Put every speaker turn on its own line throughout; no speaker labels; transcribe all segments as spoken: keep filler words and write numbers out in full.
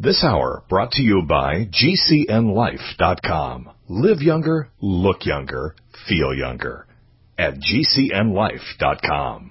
This hour brought to you by G C N life dot com. Live younger, look younger, feel younger at G C N life dot com.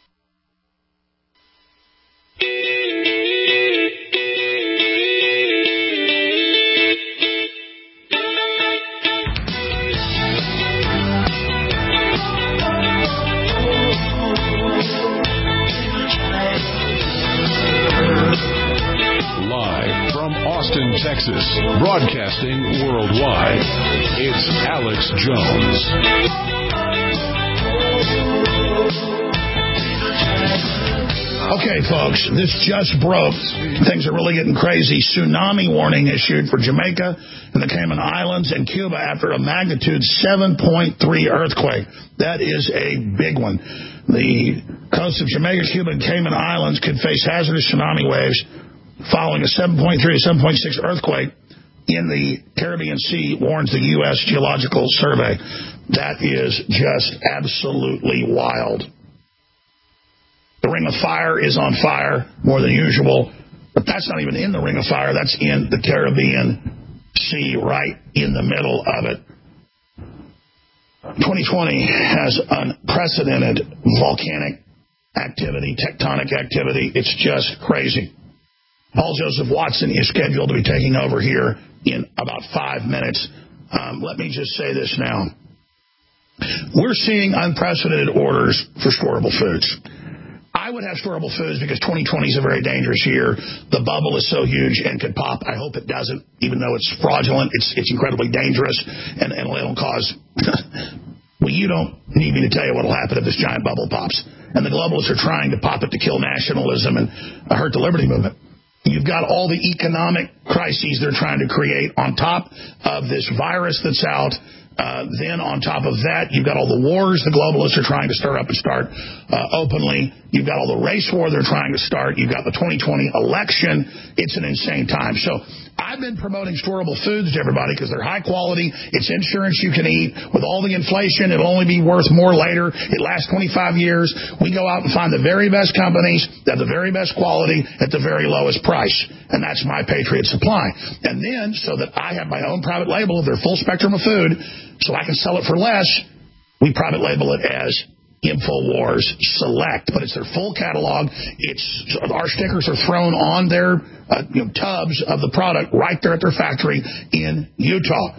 Live from Austin, Texas, broadcasting worldwide, it's Alex Jones.
Okay, folks, this just broke. Things are really getting crazy. Tsunami warning issued for Jamaica and the Cayman Islands and Cuba after a magnitude seven point three earthquake. That is a big one. The coast of Jamaica, Cuba, and Cayman Islands could face hazardous tsunami waves following a seven point three to seven point six earthquake in the Caribbean Sea, warns the U S Geological Survey. That is just absolutely wild. The Ring of Fire is on fire more than usual, but that's not even in the Ring of Fire. That's in the Caribbean Sea, right in the middle of it. twenty twenty has unprecedented volcanic activity, tectonic activity. It's just crazy. Paul Joseph Watson is scheduled to be taking over here in about five minutes. Um, let me just say this now. We're seeing unprecedented orders for storable foods. I would have storable foods because twenty twenty is a very dangerous year. The bubble is so huge and could pop. I hope it doesn't, even though it's fraudulent. It's it's incredibly dangerous, and, and it'll cause... well, you don't need me to tell you what will happen if this giant bubble pops. And the globalists are trying to pop it to kill nationalism and hurt the liberty movement. You've got all the economic crises they're trying to create on top of this virus that's out. Uh, then on top of that, you've got all the wars the globalists are trying to stir up and start uh, openly. You've got all the race war they're trying to start. You've got the twenty twenty election. It's an insane time. So I've been promoting storable foods to everybody because they're high quality. It's insurance you can eat. With all the inflation, it'll only be worth more later. It lasts twenty-five years. We go out and find the very best companies that have the very best quality at the very lowest price. And that's My Patriot Supply. And then, so that I have my own private label of their full spectrum of food, so I can sell it for less, we private label it as InfoWars Select, but it's their full catalog. It's our stickers are thrown on their uh, you know, tubs of the product right there at their factory in Utah.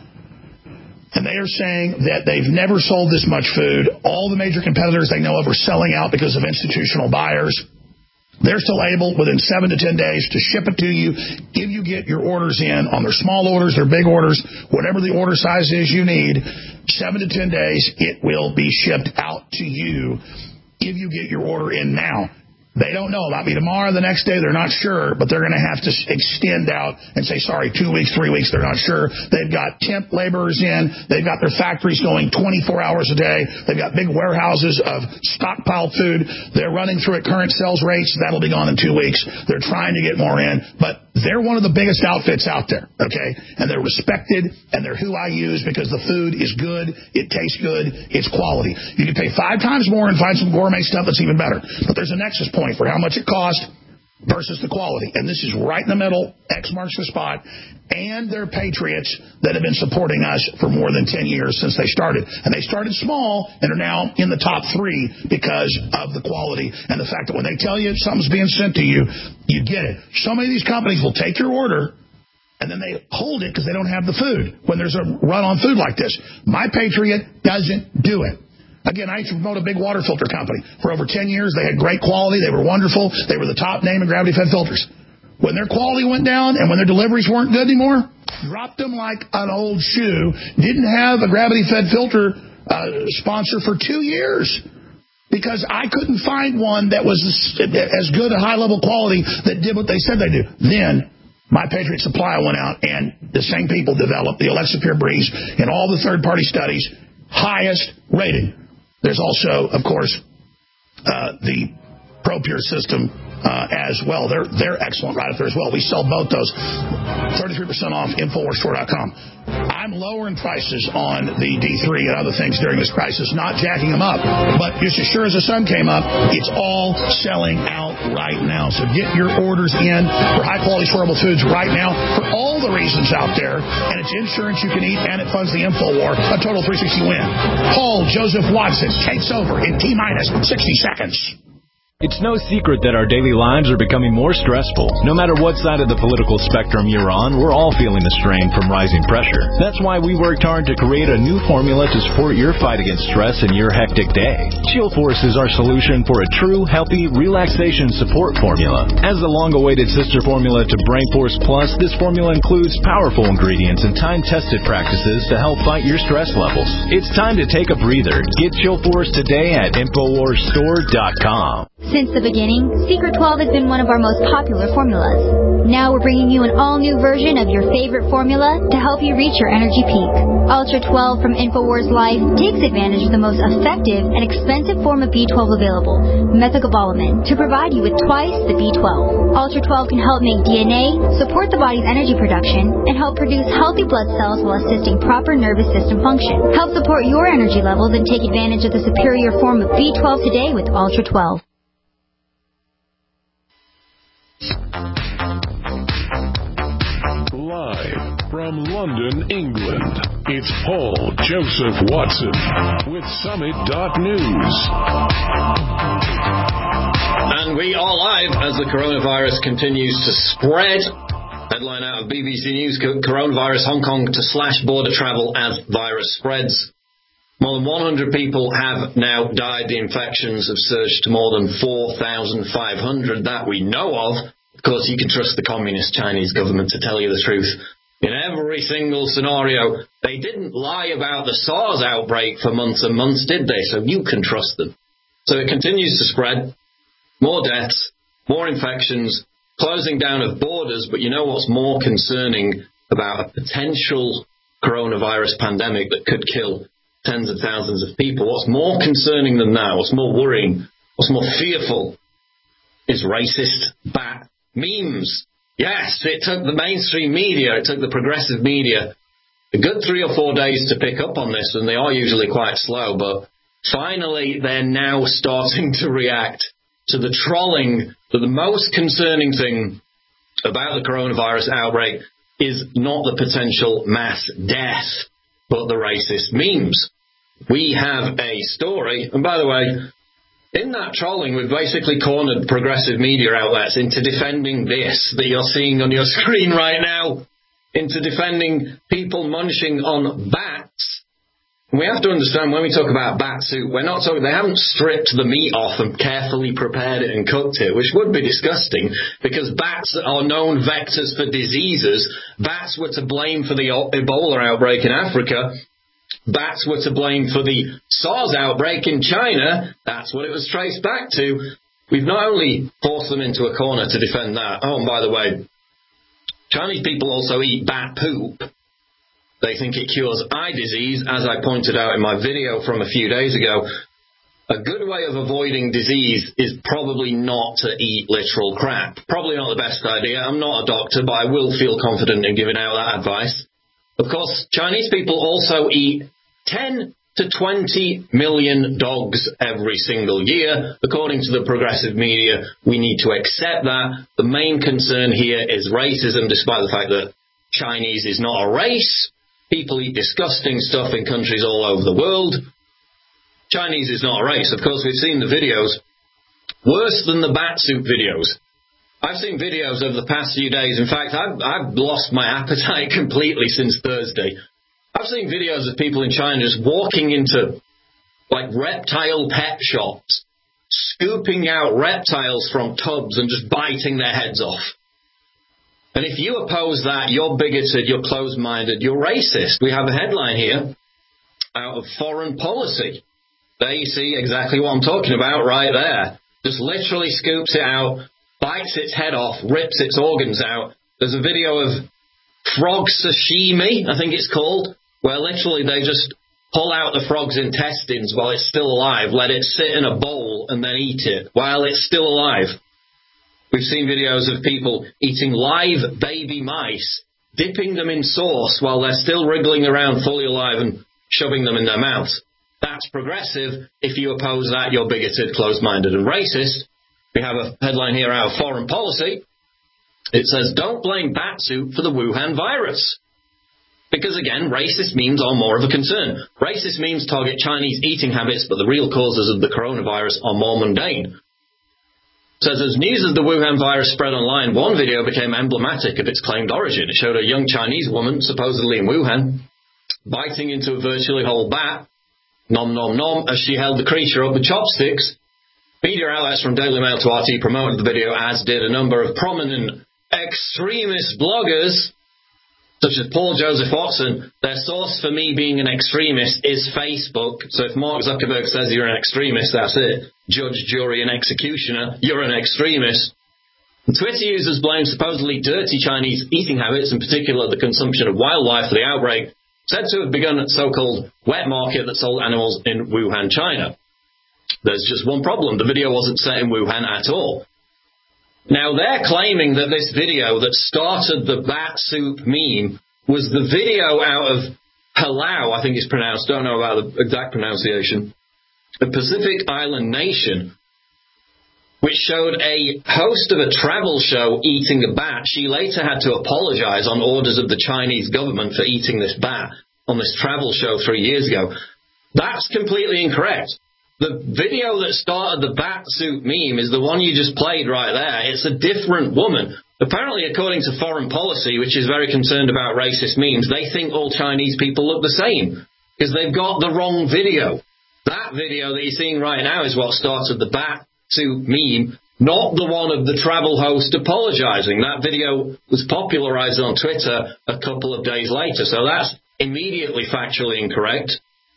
And they are saying that they've never sold this much food. All the major competitors they know of are selling out because of institutional buyers. They're still able, within seven to ten days, to ship it to you if you get your orders in on their small orders, their big orders, whatever the order size is you need. Seven to ten days, it will be shipped out to you if you get your order in now. They don't know. It might be tomorrow, the next day, they're not sure, but they're going to have to extend out and say, sorry, two weeks, three weeks, they're not sure. They've got temp laborers in. They've got their factories going twenty-four hours a day. They've got big warehouses of stockpiled food. They're running through at current sales rates. That'll be gone in two weeks. They're trying to get more in, but they're one of the biggest outfits out there, okay? And they're respected, and they're who I use because the food is good, it tastes good, it's quality. You can pay five times more and find some gourmet stuff that's even better. But there's a nexus point for how much it costs versus the quality. And this is right in the middle. X marks the spot. And they're patriots that have been supporting us for more than ten years since they started. And they started small and are now in the top three because of the quality and the fact that when they tell you something's being sent to you, you get it. So many of these companies will take your order and then they hold it because they don't have the food when there's a run on food like this. My Patriot doesn't do it. Again, I used to promote a big water filter company. For over ten years, they had great quality. They were wonderful. They were the top name in gravity-fed filters. When their quality went down and when their deliveries weren't good anymore, dropped them like an old shoe. Didn't have a gravity-fed filter uh, sponsor for two years because I couldn't find one that was as good a high-level quality that did what they said they do. Then My Patriot Supply went out, and the same people developed the Alexa Pure Breeze in all the third-party studies, highest rating. There's also, of course, uh, the ProPure system uh, as well. They're they're excellent right up there as well. We sell both those. thirty-three percent off, Infowars Store dot com. I'm lowering prices on the D three and other things during this crisis, not jacking them up. But just as sure as the sun came up, it's all selling out right now. So get your orders in for high-quality storable foods right now for all the reasons out there. And it's insurance you can eat, and it funds the InfoWar. A total three sixty win. Paul Joseph Watson takes over in T-minus sixty seconds.
It's no secret that our daily lives are becoming more stressful. No matter what side of the political spectrum you're on, we're all feeling the strain from rising pressure. That's why we worked hard to create a new formula to support your fight against stress in your hectic day. Chill Force is our solution for a true, healthy, relaxation support formula. As the long-awaited sister formula to Brain Force Plus, this formula includes powerful ingredients and time-tested practices to help fight your stress levels. It's time to take a breather. Get Chill Force today at Infowars Store dot com.
Since the beginning, Secret twelve has been one of our most popular formulas. Now we're bringing you an all-new version of your favorite formula to help you reach your energy peak. Ultra twelve from InfoWars Life takes advantage of the most effective and expensive form of B twelve available, methylcobalamin, to provide you with twice the B twelve. Ultra twelve can help make D N A, support the body's energy production, and help produce healthy blood cells while assisting proper nervous system function. Help support your energy levels and take advantage of the superior form of B twelve today with Ultra twelve.
Live from London, England, it's Paul Joseph Watson with Summit dot news.
And we are live as the coronavirus continues to spread. Headline out of B B C News, coronavirus, Hong Kong to slash border travel as virus spreads. More than one hundred people have now died. The infections have surged to more than four thousand five hundred that we know of. Of course, you can trust the communist Chinese government to tell you the truth. In every single scenario, they didn't lie about the SARS outbreak for months and months, did they? So you can trust them. So it continues to spread. More deaths, more infections, closing down of borders. But you know what's more concerning about a potential coronavirus pandemic that could kill tens of thousands of people? What's more concerning than that, what's more worrying, what's more fearful, is racist bat memes. Yes, it took the mainstream media, it took the progressive media a good three or four days to pick up on this, and they are usually quite slow, but finally they're now starting to react to the trolling. That the most concerning thing about the coronavirus outbreak is not the potential mass death, but the racist memes. We have a story, and by the way, in that trolling, we've basically cornered progressive media outlets into defending this that you're seeing on your screen right now, into defending people munching on bats. And we have to understand, when we talk about bat soup, we're not talking, they haven't stripped the meat off and carefully prepared it and cooked it, which would be disgusting, because bats are known vectors for diseases. Bats were to blame for the Ebola outbreak in Africa. Bats were to blame for the SARS outbreak in China. That's what it was traced back to. We've not only forced them into a corner to defend that. Oh, and by the way, Chinese people also eat bat poop. They think it cures eye disease, as I pointed out in my video from a few days ago. A good way of avoiding disease is probably not to eat literal crap. Probably not the best idea. I'm not a doctor, but I will feel confident in giving out that advice. Of course, Chinese people also eat ten to twenty million dogs every single year. According to the progressive media, we need to accept that. The main concern here is racism, despite the fact that Chinese is not a race. People eat disgusting stuff in countries all over the world. Chinese is not a race. Of course, we've seen the videos. Worse than the bat soup videos. I've seen videos over the past few days. In fact, I've, I've lost my appetite completely since Thursday. I've seen videos of people in China just walking into, like, reptile pet shops, scooping out reptiles from tubs and just biting their heads off. And if you oppose that, you're bigoted, you're closed-minded, you're racist. We have a headline here out of Foreign Policy. There you see exactly what I'm talking about right there. Just literally scoops it out, bites its head off, rips its organs out. There's a video of frog sashimi, I think it's called, where literally they just pull out the frog's intestines while it's still alive, let it sit in a bowl and then eat it while it's still alive. We've seen videos of people eating live baby mice, dipping them in sauce while they're still wriggling around fully alive and shoving them in their mouths. That's progressive. If you oppose that, you're bigoted, closed-minded and racist. We have a headline here out of Foreign Policy. It says, don't blame bat soup for the Wuhan virus. Because, again, racist memes are more of a concern. Racist memes target Chinese eating habits, but the real causes of the coronavirus are more mundane. It says, as news of the Wuhan virus spread online, one video became emblematic of its claimed origin. It showed a young Chinese woman, supposedly in Wuhan, biting into a virtually whole bat, nom nom nom, as she held the creature up with chopsticks. Media outlets from Daily Mail to R T promoted the video, as did a number of prominent extremist bloggers, such as Paul Joseph Watson. Their source for me being an extremist is Facebook. So if Mark Zuckerberg says you're an extremist, that's it. Judge, jury, and executioner, you're an extremist. Twitter users blame supposedly dirty Chinese eating habits, in particular the consumption of wildlife, for the outbreak, said to have begun at so-called wet market that sold animals in Wuhan, China. There's just one problem. The video wasn't set in Wuhan at all. Now, they're claiming that this video that started the bat soup meme was the video out of Palau, I think it's pronounced, don't know about the exact pronunciation, a Pacific Island nation, which showed a host of a travel show eating a bat. She later had to apologize on orders of the Chinese government for eating this bat on this travel show three years ago. That's completely incorrect. The video that started the bat soup meme is the one you just played right there. It's a different woman. Apparently, according to Foreign Policy, which is very concerned about racist memes, they think all Chinese people look the same because they've got the wrong video. That video that you're seeing right now is what started the bat soup meme, not the one of the travel host apologizing. That video was popularized on Twitter a couple of days later, so that's immediately factually incorrect.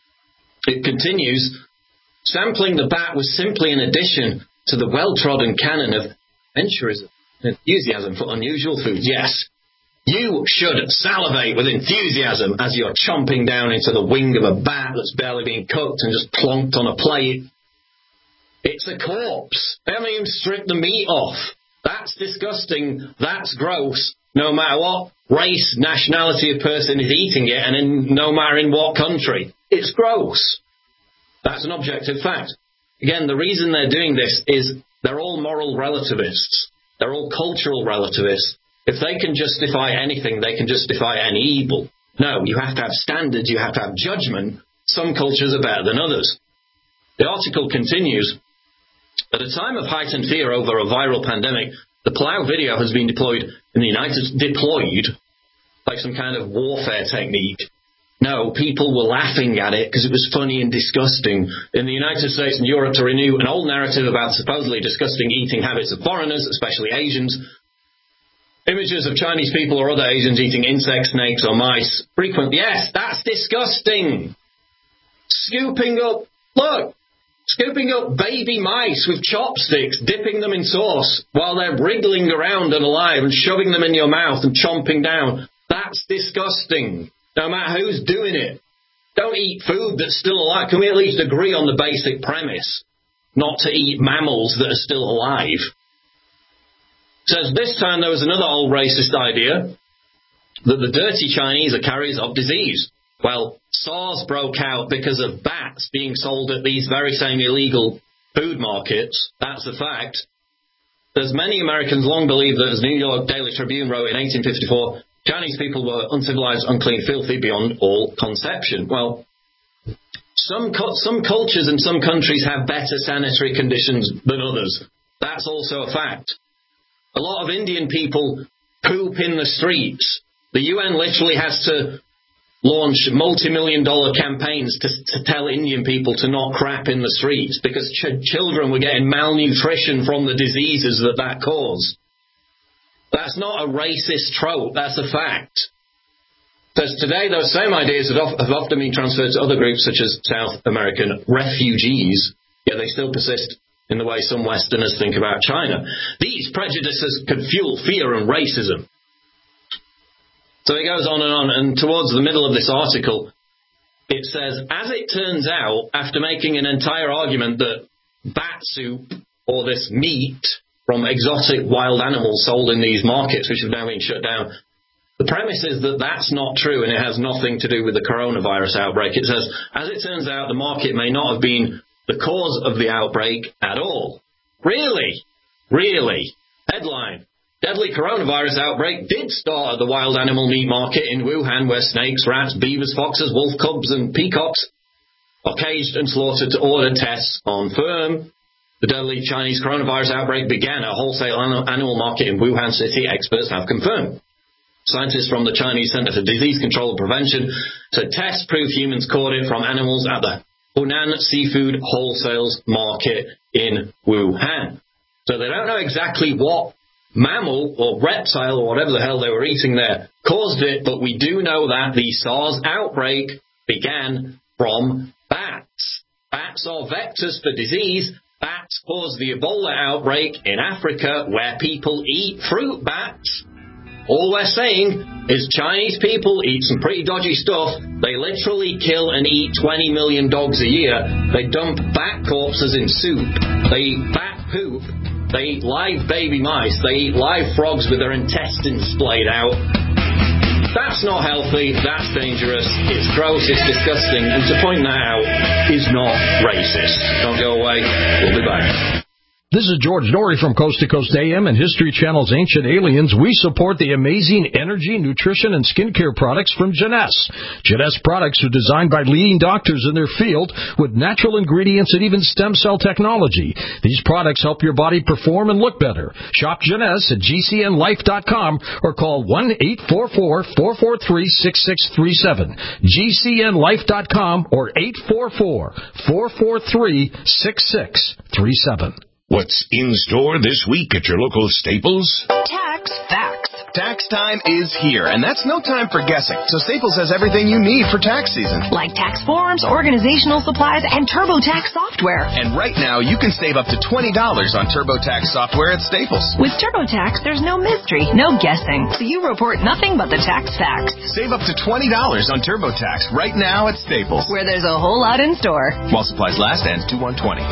It continues. Sampling the bat was simply an addition to the well-trodden canon of adventurism and enthusiasm for unusual foods. Yes, you should salivate with enthusiasm as you're chomping down into the wing of a bat that's barely being cooked and just plonked on a plate. It's a corpse. They haven't even stripped the meat off. That's disgusting. That's gross. No matter what race, nationality a person is eating it, and in, no matter in what country. It's gross. That's an objective fact. Again, the reason they're doing this is they're all moral relativists. They're all cultural relativists. If they can justify anything, they can justify any evil. No, you have to have standards, you have to have judgment. Some cultures are better than others. The article continues. At a time of heightened fear over a viral pandemic, the Palau video has been deployed in the United States, deployed like some kind of warfare technique. No, people were laughing at it because it was funny and disgusting. In the United States and Europe, to renew an old narrative about supposedly disgusting eating habits of foreigners, especially Asians. Images of Chinese people or other Asians eating insects, snakes or mice. Frequent, yes, that's disgusting. Scooping up, look, scooping up baby mice with chopsticks, dipping them in sauce while they're wriggling around and alive and shoving them in your mouth and chomping down. That's disgusting. No matter who's doing it. Don't eat food that's still alive. Can we at least agree on the basic premise? Not to eat mammals that are still alive. It says this time there was another old racist idea that the dirty Chinese are carriers of disease. Well, SARS broke out because of bats being sold at these very same illegal food markets. That's a fact. There's many Americans long believed that, as the New York Daily Tribune wrote in eighteen fifty-four, Chinese people were uncivilized, unclean, filthy beyond all conception. Well, some some cultures and some countries have better sanitary conditions than others. That's also a fact. A lot of Indian people poop in the streets. The U N literally has to launch multi-million dollar campaigns to, to tell Indian people to not crap in the streets because ch- children were getting malnutrition from the diseases that that caused. That's not a racist trope, that's a fact. Because today those same ideas have often been transferred to other groups such as South American refugees, yet they still persist in the way some Westerners think about China. These prejudices could fuel fear and racism. So it goes on and on, and towards the middle of this article, it says, as it turns out, after making an entire argument that bat soup, or this meat from exotic wild animals sold in these markets, which have now been shut down, the premise is that that's not true and it has nothing to do with the coronavirus outbreak. It says, as it turns out, the market may not have been the cause of the outbreak at all. Really? Really? Headline. Deadly coronavirus outbreak did start at the wild animal meat market in Wuhan, where snakes, rats, beavers, foxes, wolf cubs, and peacocks are caged and slaughtered to order tests on firm. The deadly Chinese coronavirus outbreak began at a wholesale animal market in Wuhan City, experts have confirmed. Scientists from the Chinese Center for Disease Control and Prevention said tests prove humans caught it from animals at the Hunan Seafood Wholesale Market in Wuhan. So they don't know exactly what mammal or reptile or whatever the hell they were eating there caused it, but we do know that the SARS outbreak began from bats. Bats are vectors for disease. Bats caused the Ebola outbreak in Africa, where people eat fruit bats. All we're saying is Chinese people eat some pretty dodgy stuff. They literally kill and eat twenty million dogs a year. They dump bat corpses in soup. They eat bat poop. They eat live baby mice. They eat live frogs with their intestines splayed out. That's not healthy. That's dangerous. It's gross. It's disgusting. And to point that out is not racist. Don't go away. We'll be back.
This is George Norrie from Coast to Coast A M and History Channel's Ancient Aliens. We support the amazing energy, nutrition, and skincare products from Jeunesse. Jeunesse products are designed by leading doctors in their field with natural ingredients and even stem cell technology. These products help your body perform and look better. Shop Jeunesse at G C N life dot com or call one eight four four, four four three, six six three seven. G C N life dot com or eight four four, four four three, six six three seven.
What's in store this week at your local Staples?
Tax facts. Tax time is here, and that's no time for guessing. So Staples has everything you need for tax season.
Like tax forms, organizational supplies, and TurboTax software.
And right now, you can save up to twenty dollars on TurboTax software at Staples.
With TurboTax, there's no mystery, no guessing. So you report nothing but the tax facts.
Save up to twenty dollars on TurboTax right now at Staples.
Where there's a whole lot in store.
While supplies last, ends two one twenty.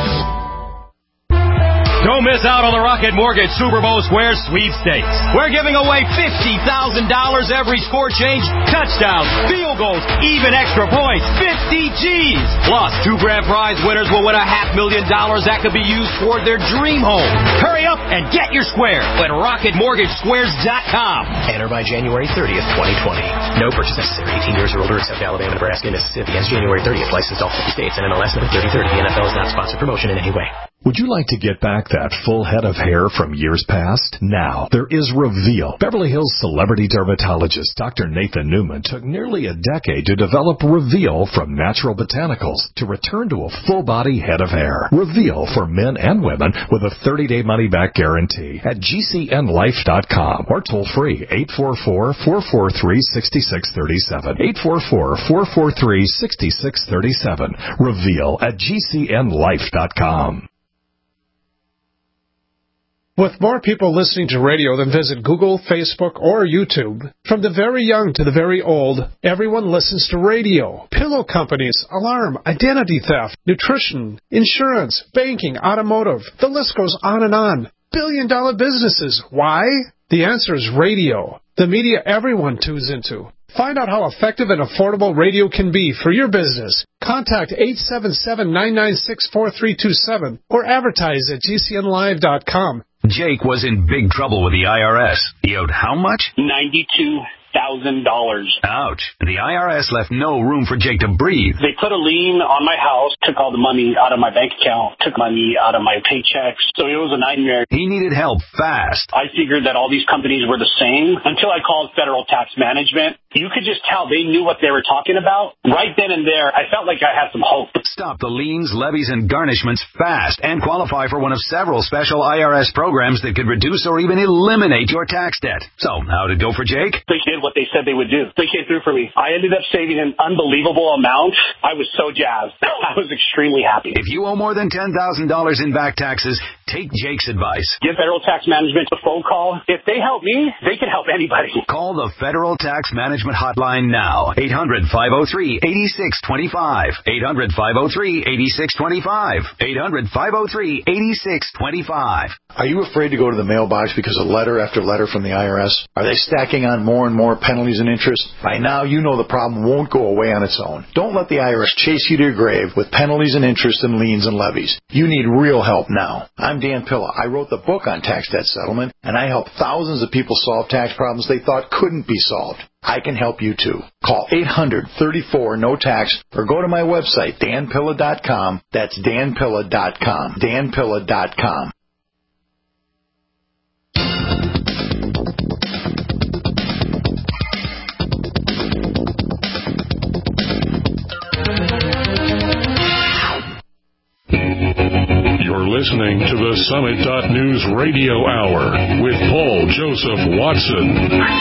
Don't miss out on the Rocket Mortgage Super Bowl Square Sweepstakes. We're giving away fifty thousand dollars every score change, touchdowns, field goals, even extra points, fifty G's. Plus, two grand prize winners will win a half million dollars that could be used toward their dream home. Hurry up and get your square at rocket mortgage squares dot com.
Enter by January thirtieth, twenty twenty. No purchase necessary. eighteen years or older except Alabama, Nebraska, and Mississippi. Ends January thirtieth. Licensed all fifty states and N M L S number thirty thirty. The N F L is not sponsored promotion in any way.
Would you like to get back that full head of hair from years past? Now, there is Reveal. Beverly Hills celebrity dermatologist Doctor Nathan Newman took nearly a decade to develop Reveal from natural botanicals to return to a full-body head of hair. Reveal for men and women with a thirty-day money-back guarantee at G C N life dot com or toll-free eight four four, four four three, six six three seven. eight four four, four four three, six six three seven. Reveal at G C N life dot com.
With more people listening to radio than visit Google, Facebook, or YouTube, from the very young to the very old, everyone listens to radio. Pillow companies, alarm, identity theft, nutrition, insurance, banking, automotive. The list goes on and on. Billion-dollar businesses. Why? The answer is radio. The media everyone tunes into. Find out how effective and affordable radio can be for your business. Contact eight seven seven, nine nine six, four three two seven or advertise at G C N live dot com.
Jake was in big trouble with the I R S. He owed how much?
ninety-two thousand dollars.
Ouch. The I R S left no room for Jake to breathe.
They put a lien on my house, took all the money out of my bank account, took money out of my paychecks. So it was a nightmare.
He needed help fast.
I figured that all these companies were the same until I called Federal Tax Management. You could just tell they knew what they were talking about. Right then and there, I felt like I had some hope.
Stop the liens, levies, and garnishments fast and qualify for one of several special I R S programs that could reduce or even eliminate your tax debt. So, how'd it go for Jake?
They did what they said they would do. They came through for me. I ended up saving an unbelievable amount. I was so jazzed. I was extremely happy.
If you owe more than ten thousand dollars in back taxes, take Jake's advice.
Give Federal Tax Management a phone call. If they help me, they can help anybody.
Call the Federal Tax Management Management Hotline now. eight hundred, five oh three, eight six two five. eight hundred, five oh three, eight six two five. eight hundred, five oh three, eight six two five.
Are you afraid to go to the mailbox because of letter after letter from the I R S? Are they stacking on more and more penalties and interest? By now, you know the problem won't go away on its own. Don't let the I R S chase you to your grave with penalties and interest and liens and levies. You need real help now. I'm Dan Pilla. I wrote the book on tax debt settlement, and I help thousands of people solve tax problems they thought couldn't be solved. I can help you too. Call eight hundred, thirty-four, no tax or go to my website, dan pilla dot com. That's dan pilla dot com. dan pilla dot com.
You're listening to the Summit dot News Radio Hour with Paul Joseph Watson.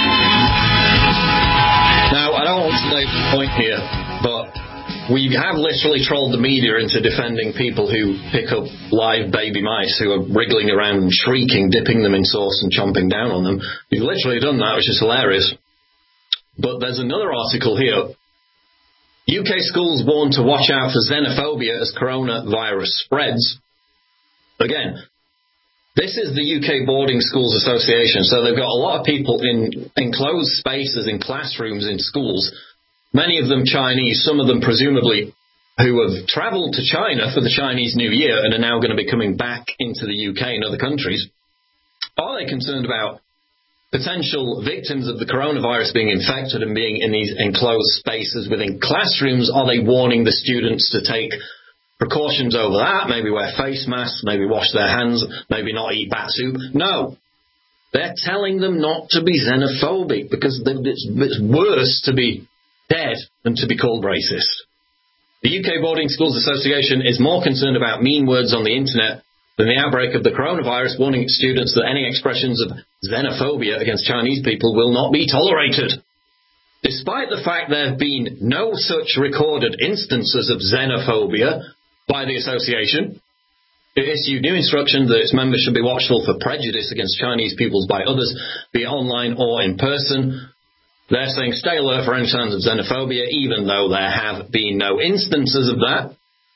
Now, I don't want to make the point here, but we have literally trolled the media into defending people who pick up live baby mice who are wriggling around and shrieking, dipping them in sauce and chomping down on them. We've literally done that, which is hilarious. But there's another article here. U K schools warn to watch out for xenophobia as coronavirus spreads. Again, this is the U K Boarding Schools Association, so they've got a lot of people in enclosed spaces in classrooms in schools, many of them Chinese, some of them presumably who have travelled to China for the Chinese New Year and are now going to be coming back into the U K and other countries. Are they concerned about potential victims of the coronavirus being infected and being in these enclosed spaces within classrooms? Are they warning the students to take precautions over that? Maybe wear face masks, maybe wash their hands, maybe not eat bat soup? No. They're telling them not to be xenophobic because it's worse to be dead than to be called racist. The U K Boarding Schools Association is more concerned about mean words on the internet than the outbreak of the coronavirus, warning students that any expressions of xenophobia against Chinese people will not be tolerated. Despite the fact there have been no such recorded instances of xenophobia by the association, it issued new instructions that its members should be watchful for prejudice against Chinese peoples by others, be it online or in person. They're saying stay alert for any signs of xenophobia, even though there have been no instances of that.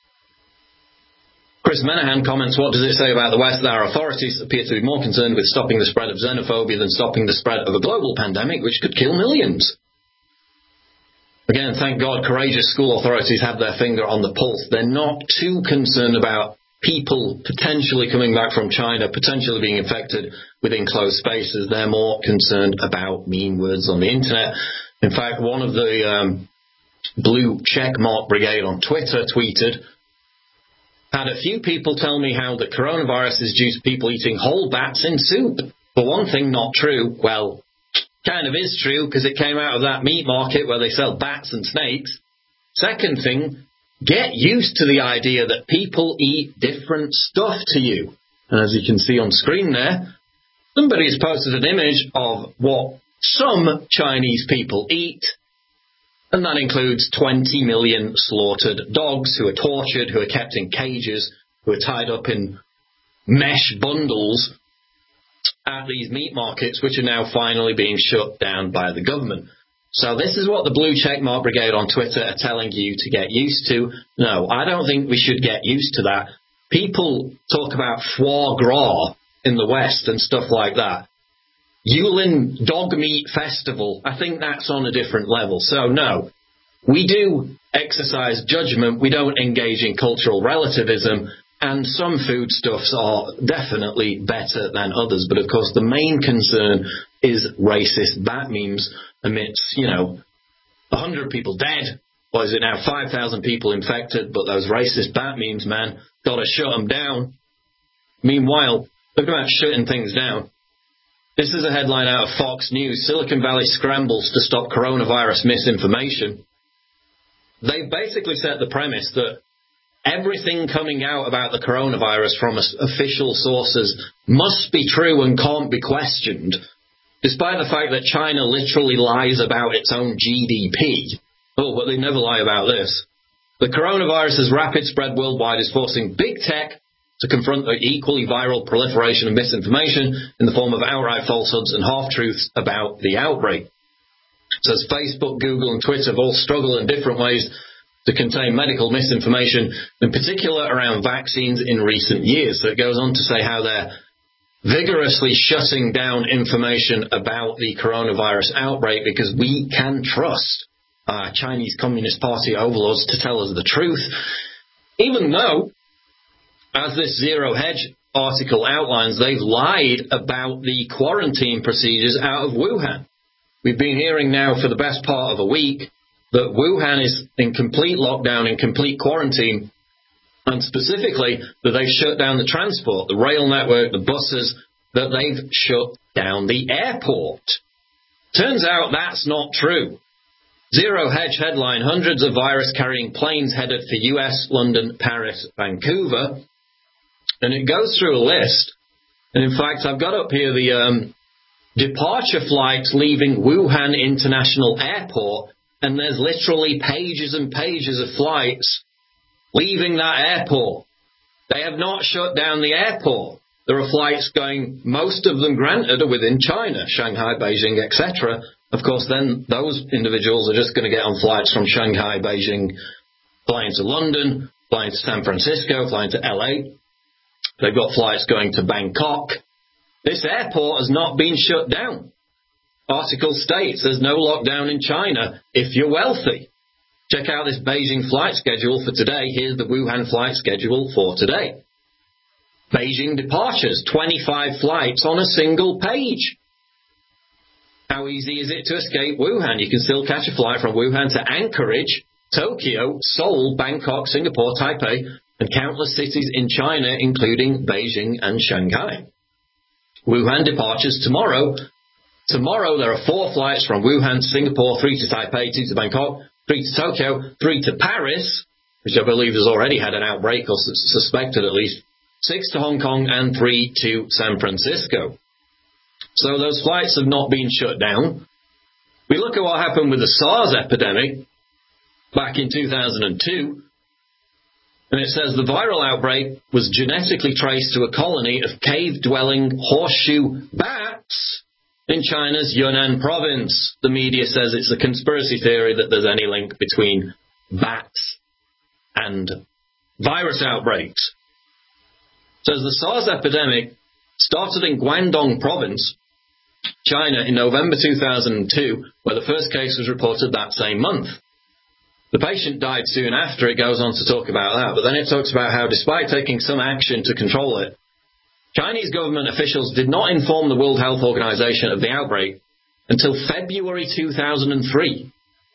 Chris Menahan comments, what does it say about the West that our authorities appear to be more concerned with stopping the spread of xenophobia than stopping the spread of a global pandemic which could kill millions? Again, thank God courageous school authorities have their finger on the pulse. They're not too concerned about people potentially coming back from China, potentially being infected within closed spaces. They're more concerned about mean words on the internet. In fact, one of the um, blue checkmark brigade on Twitter tweeted, had a few people tell me how the coronavirus is due to people eating whole bats in soup. For one thing, not true. Well, kind of is true because it came out of that meat market where they sell bats and snakes. Second thing, get used to the idea that people eat different stuff to you. And as you can see on screen there, somebody has posted an image of what some Chinese people eat. And that includes twenty million slaughtered dogs who are tortured, who are kept in cages, who are tied up in mesh bundles at these meat markets, which are now finally being shut down by the government. So this is what the Blue Checkmark Brigade on Twitter are telling you to get used to. No, I don't think we should get used to that. People talk about foie gras in the West and stuff like that. Yulin Dog Meat Festival, I think that's on a different level. So no, we do exercise judgment. We don't engage in cultural relativism. And some foodstuffs are definitely better than others. But of course, the main concern is racist bat memes amidst, you know, one hundred people dead. Or is it now five thousand people infected? But those racist bat memes, man, got to shut them down. Meanwhile, look about shutting things down. This is a headline out of Fox News. Silicon Valley scrambles to stop coronavirus misinformation. They basically set the premise that everything coming out about the coronavirus from official sources must be true and can't be questioned, despite the fact that China literally lies about its own G D P. Oh, but they never lie about this. The coronavirus's rapid spread worldwide is forcing big tech to confront the equally viral proliferation of misinformation in the form of outright falsehoods and half-truths about the outbreak. says Facebook, Google, and Twitter have all struggled in different ways to contain medical misinformation, in particular around vaccines in recent years. So it goes on to say how they're vigorously shutting down information about the coronavirus outbreak because we can trust our Chinese Communist Party overlords to tell us the truth, even though, as this Zero Hedge article outlines, they've lied about the quarantine procedures out of Wuhan. We've been hearing now for the best part of a week that Wuhan is in complete lockdown, in complete quarantine, and specifically that they've shut down the transport, the rail network, the buses, that they've shut down the airport. Turns out that's not true. Zero Hedge headline, hundreds of virus-carrying planes headed for U S, London, Paris, Vancouver. And it goes through a list. And in fact, I've got up here the um, departure flights leaving Wuhan International Airport, and there's literally pages and pages of flights leaving that airport. They have not shut down the airport. There are flights going, most of them granted are within China, Shanghai, Beijing, et cetera. Of course, then those individuals are just going to get on flights from Shanghai, Beijing, flying to London, flying to San Francisco, flying to L A. They've got flights going to Bangkok. This airport has not been shut down. Article states there's no lockdown in China if you're wealthy. Check out this Beijing flight schedule for today. Here's the Wuhan flight schedule for today. Beijing departures, twenty-five flights on a single page. How easy is it to escape Wuhan? You can still catch a flight from Wuhan to Anchorage, Tokyo, Seoul, Bangkok, Singapore, Taipei, and countless cities in China, including Beijing and Shanghai. Wuhan departures tomorrow. Tomorrow there are four flights from Wuhan to Singapore, three to Taipei, two to Bangkok, three to Tokyo, three to Paris, which I believe has already had an outbreak, or suspected at least, six to Hong Kong, and three to San Francisco. So those flights have not been shut down. We look at what happened with the SARS epidemic back in two thousand two, and it says the viral outbreak was genetically traced to a colony of cave-dwelling horseshoe bats in China's Yunnan province. The media says it's a conspiracy theory that there's any link between bats and virus outbreaks. It says the SARS epidemic started in Guangdong province, China, in November two thousand two, where the first case was reported that same month. The patient died soon after. It goes on to talk about that, but then it talks about how despite taking some action to control it, Chinese government officials did not inform the World Health Organization of the outbreak until February two thousand three.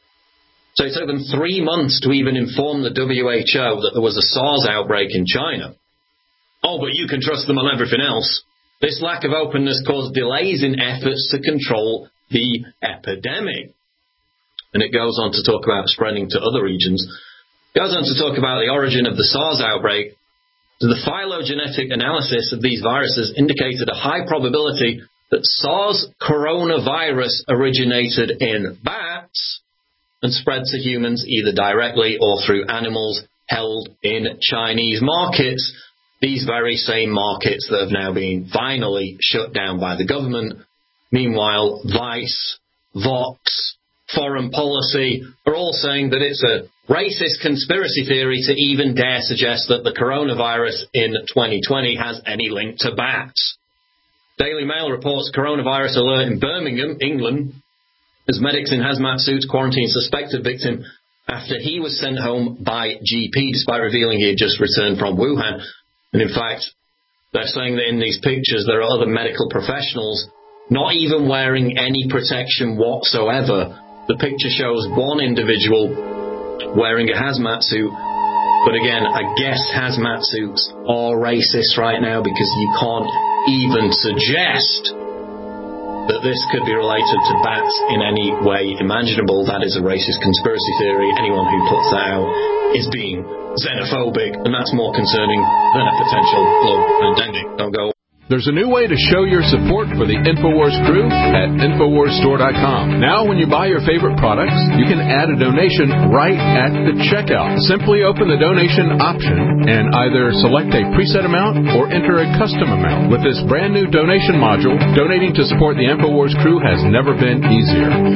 So it took them three months to even inform the W H O that there was a SARS outbreak in China. Oh, but you can trust them on everything else. This lack of openness caused delays in efforts to control the epidemic. And it goes on to talk about spreading to other regions. It goes on to talk about the origin of the SARS outbreak. The phylogenetic analysis of these viruses indicated a high probability that SARS coronavirus originated in bats and spread to humans either directly or through animals held in Chinese markets. These very same markets that have now been finally shut down by the government. Meanwhile, Vice, Vox, Foreign Policy are all saying that it's a racist conspiracy theory to even dare suggest that the coronavirus in twenty twenty has any link to bats. Daily Mail reports coronavirus alert in Birmingham, England, as medics in hazmat suits quarantine suspected victim after he was sent home by G P despite revealing he had just returned from Wuhan. And in fact, they're saying that in these pictures there are other medical professionals not even wearing any protection whatsoever. The picture shows one individual wearing a hazmat suit, but again, I guess hazmat suits are racist right now because you can't even suggest that this could be related to bats in any way imaginable. That is a racist conspiracy theory. Anyone who puts that out is being xenophobic, and that's more concerning than a potential global pandemic. Don't go.
There's a new way to show your support for the InfoWars crew at Infowars Store dot com. Now, when you buy your favorite products, you can add a donation right at the checkout. Simply open the donation option and either select a preset amount or enter a custom amount. With this brand new donation module, donating to support the InfoWars crew has never been easier. You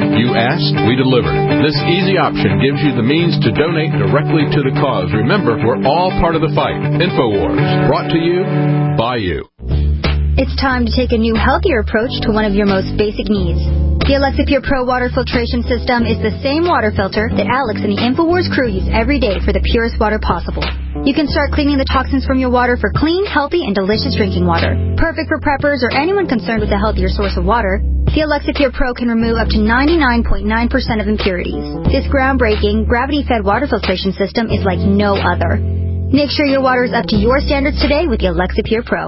ask, we deliver. This easy option gives you the means to donate directly to the cause. Remember, we're all part of the fight. InfoWars, brought to you by you.
It's time to take a new, healthier approach to one of your most basic needs. The Alexa Pure Pro water filtration system is the same water filter that Alex and the InfoWars crew use every day for the purest water possible. You can start cleaning the toxins from your water for clean, healthy, and delicious drinking water. Perfect for preppers or anyone concerned with a healthier source of water, the Alexa Pure Pro can remove up to ninety-nine point nine percent of impurities. This groundbreaking, gravity-fed water filtration system is like no other. Make sure your water is up to your standards today with the Alexa Pure Pro.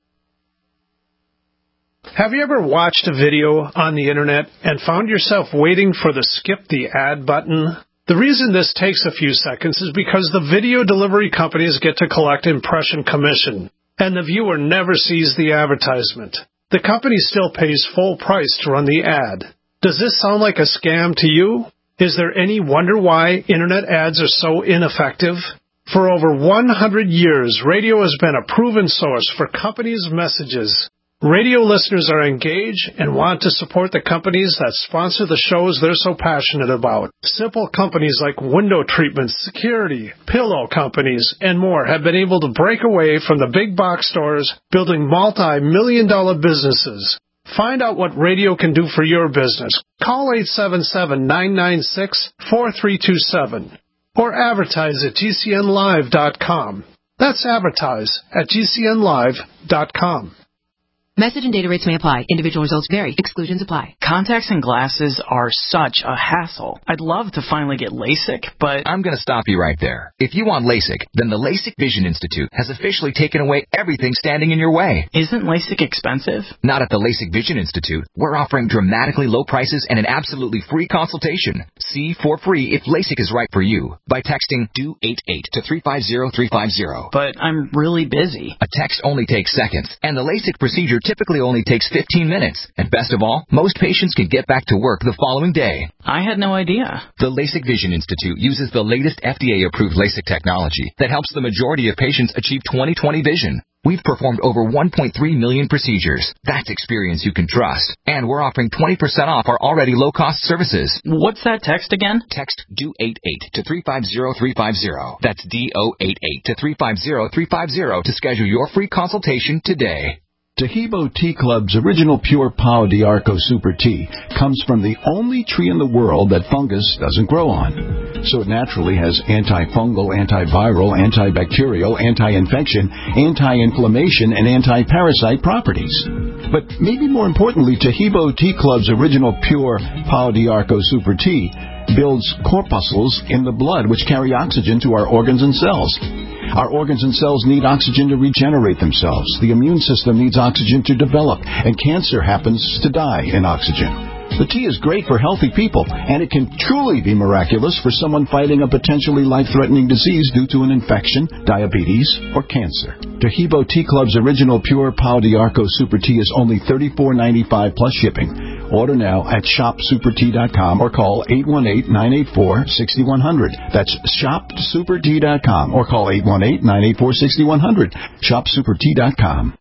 Have you ever watched a video on the internet and found yourself waiting for the skip the ad button? The reason this takes a few seconds is because the video delivery companies get to collect impression commission, and the viewer never sees the advertisement. The company still pays full price to run the ad. Does this sound like a scam to you? Is there any wonder why internet ads are so ineffective? For over one hundred years, radio has been a proven source for companies' messages. Radio listeners are engaged and want to support the companies that sponsor the shows they're so passionate about. Simple companies like window treatments, security, pillow companies, and more have been able to break away from the big box stores, building multi-million dollar businesses. Find out what radio can do for your business. Call eight seven seven, nine nine six, four three two seven or advertise at G C N live dot com. That's advertise at G C N live dot com.
Message and data rates may apply. Individual results vary. Exclusions apply.
Contacts and glasses are such a hassle. I'd love to finally get LASIK, but...
I'm going to stop you right there. If you want LASIK, then the LASIK Vision Institute has officially taken away everything standing in your way.
Isn't LASIK expensive?
Not at the LASIK Vision Institute. We're offering dramatically low prices and an absolutely free consultation. See for free if LASIK is right for you by texting D O eight eight to three five zero three five zero.
But I'm really busy.
A text only takes seconds, and the LASIK procedure typically only takes fifteen minutes. And best of all, most patients can get back to work the following day.
I had no idea.
The LASIK Vision Institute uses the latest F D A-approved LASIK technology that helps the majority of patients achieve twenty twenty vision. We've performed over one point three million procedures. That's experience you can trust. And we're offering twenty percent off our already low-cost services.
What's that text again?
Text D O eight eight to three five zero three five zero. That's D O eight eight to three five zero three five zero to schedule your free consultation today.
Tahibo Tea Club's original pure Pau d'Arco Super Tea comes from the only tree in the world that fungus doesn't grow on. So it naturally has antifungal, antiviral, antibacterial, anti-infection, anti-inflammation, and anti-parasite properties. But maybe more importantly, Tahibo Tea Club's original pure Pau d'Arco Super Tea builds corpuscles in the blood which carry oxygen to our organs and cells. Our organs and cells need oxygen to regenerate themselves. The immune system needs oxygen to develop, and cancer happens to die in oxygen. The tea is great for healthy people, and it can truly be miraculous for someone fighting a potentially life-threatening disease due to an infection, diabetes, or cancer. Tahibo Tea Club's original pure Pau d'Arco Super Tea is only thirty-four ninety-five plus shipping. Order now at shop super tea dot com or call eight one eight, nine eight four, six one zero zero. That's shop super tea dot com or call eight one eight, nine eight four, six one zero zero. shop super tea dot com.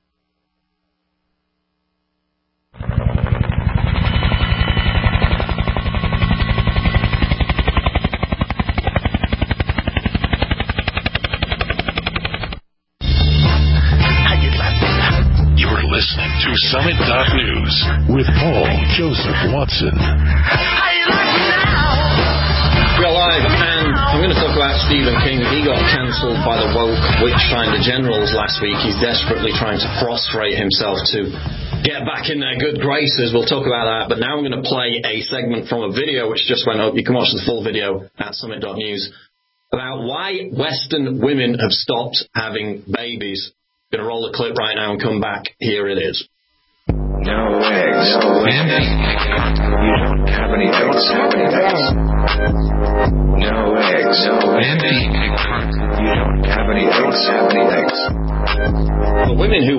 Listening to Summit dot News with Paul Joseph Watson.
We are live, and I'm going to talk about Stephen King. He got cancelled by the woke witchfinder generals last week. He's desperately trying to prostrate himself to get back in their good graces. We'll talk about that. But now I'm going to play a segment from a video which just went up. You can watch the full video at Summit dot News about why Western women have stopped having babies. I'm going to roll the clip right now and come back. Here it is.
No eggs. No eggs. You don't have any eggs. No eggs. No eggs. You don't have any eggs. Have any eggs.
The women who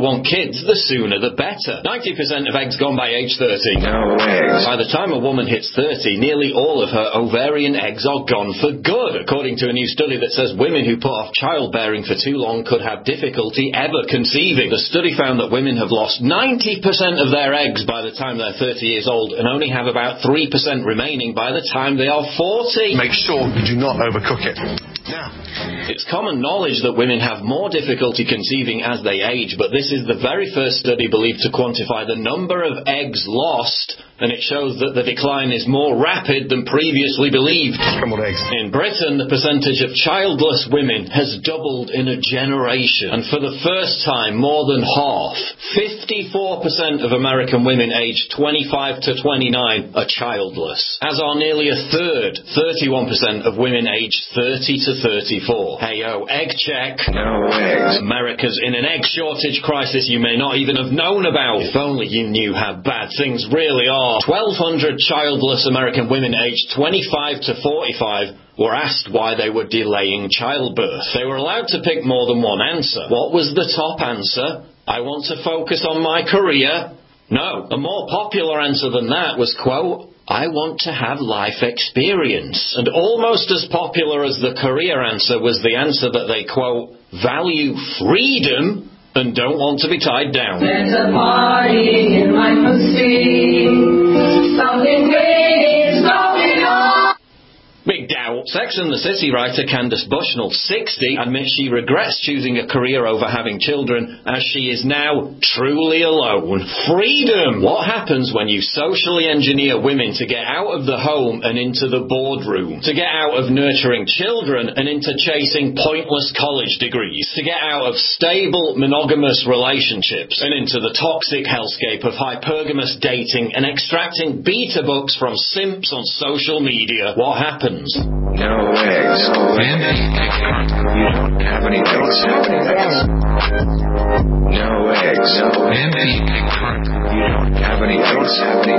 want kids, the sooner the better. ninety percent of eggs gone by age thirty.
No eggs.
By the time a woman hits thirty, nearly all of her ovarian eggs are gone for good, according to a new study that says women who put off childbearing for too long could have difficulty ever conceiving. The study found that women have lost ninety percent of their eggs by the time they're thirty years old and only have about three percent remaining by the time they are forty.
Make sure you do not overcook it. Now,
it's common knowledge that women have more difficulty conceiving as they age, but this is the very first study believed to quantify the number of eggs lost, and it shows that the decline is more rapid than previously believed.
Scrambled eggs.
In Britain, the percentage of childless women has doubled in a generation, and for the first time, more than half, fifty-four percent of American women aged twenty-five to twenty-nine are childless, as are nearly a third, thirty-one percent of women aged thirty to thirty-four. Hey-o, egg check.
No eggs.
America's in an egg shortage crisis you may not even have known about. If only you knew how bad things really are. twelve hundred childless American women aged twenty-five to forty-five were asked why they were delaying childbirth. They were allowed to pick more than one answer. What was the top answer? I want to focus on my career. No, a more popular answer than that was, quote, I want to have life experience. And almost as popular as the career answer was the answer that they, quote, value freedom and don't want to be tied down.
There's a party in my pussy. Something great is going on.
Big doubt. Sex and the City writer Candace Bushnell, sixty, admits she regrets choosing a career over having children as she is now truly alone. Freedom! What happens when you socially engineer women to get out of the home and into the boardroom? To get out of nurturing children and into chasing pointless college degrees? To get out of stable monogamous relationships and into the toxic hellscape of hypergamous dating and extracting beta books from simps on social media? What happens?
No eggs. And you don't have any eggs. No eggs. And you don't have any eggs.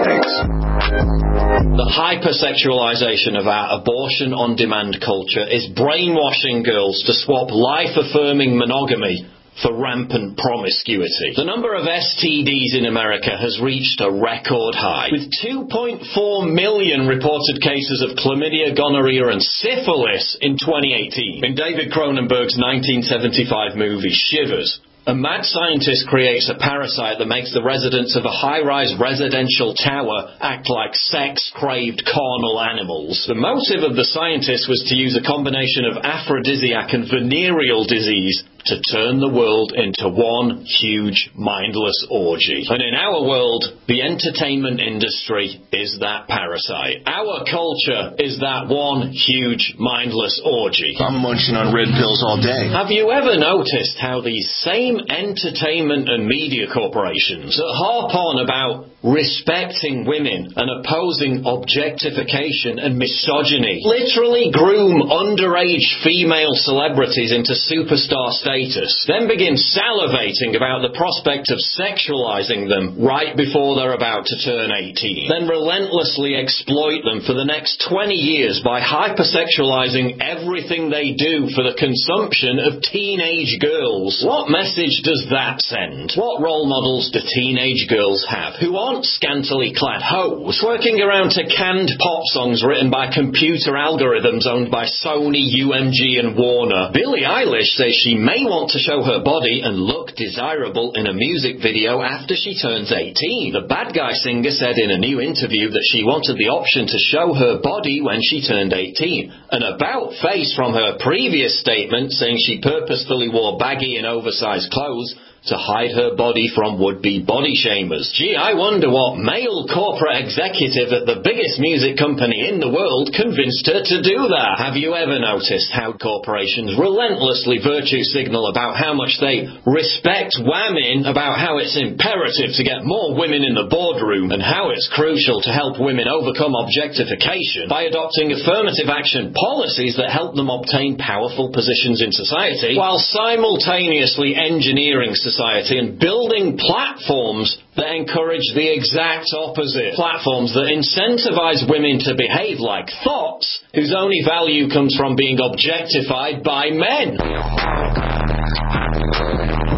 The hypersexualization of our abortion-on-demand culture is brainwashing girls to swap life-affirming monogamy for rampant promiscuity. The number of S T Ds in America has reached a record high, with two point four million reported cases of chlamydia, gonorrhea and syphilis in twenty eighteen. In David Cronenberg's nineteen seventy-five movie Shivers, a mad scientist creates a parasite that makes the residents of a high-rise residential tower act like sex-craved carnal animals. The motive of the scientist was to use a combination of aphrodisiac and venereal disease to turn the world into one huge mindless orgy. And in our world, the entertainment industry is that parasite. Our culture is that one huge mindless orgy.
I'm munching on red pills all day.
Have you ever noticed how these same entertainment and media corporations that harp on about respecting women and opposing objectification and misogyny literally groom underage female celebrities into superstar status, then begin salivating about the prospect of sexualizing them right before they're about to turn eighteen, then relentlessly exploit them for the next twenty years by hypersexualizing everything they do for the consumption of teenage girls? What message does that send? What role models do teenage girls have who aren't scantily clad hoes working around to canned pop songs written by computer algorithms owned by Sony, U M G and Warner? Billie Eilish says she may want to show her body and look desirable in a music video after she turns eighteen. The Bad Guy singer said in a new interview that she wanted the option to show her body when she turned eighteen. An about-face from her previous statement saying she purposefully wore baggy and oversized clothes to hide her body from would-be body shamers. Gee, I wonder what male corporate executive at the biggest music company in the world convinced her to do that. Have you ever noticed how corporations relentlessly virtue signal about how much they respect women, about how it's imperative to get more women in the boardroom, and how it's crucial to help women overcome objectification by adopting affirmative action policies that help them obtain powerful positions in society, while simultaneously engineering society Society and building platforms that encourage the exact opposite. Platforms that incentivize women to behave like thoughts whose only value comes from being objectified by men.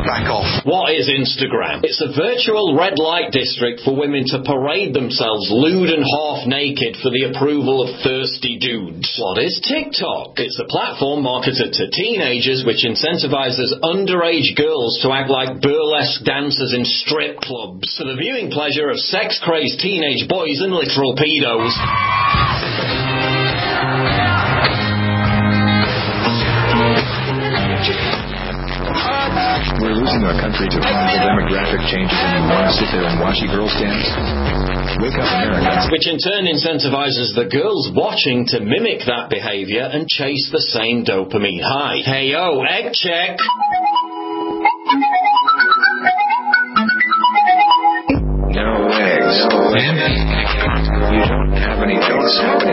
back off.
What is Instagram? It's a virtual red light district for women to parade themselves lewd and half naked for the approval of thirsty dudes. What is TikTok? It's a platform marketed to teenagers which incentivizes underage girls to act like burlesque dancers in strip clubs for the viewing pleasure of sex-crazed teenage boys and literal pedos.
We're losing our country to harmful demographic changes, and you want to sit there and watch your girls dance? Wake up, America.
Which in turn incentivizes the girls watching to mimic that behavior and chase the same dopamine high. Hey yo, egg check!
No eggs. You don't have any eggs.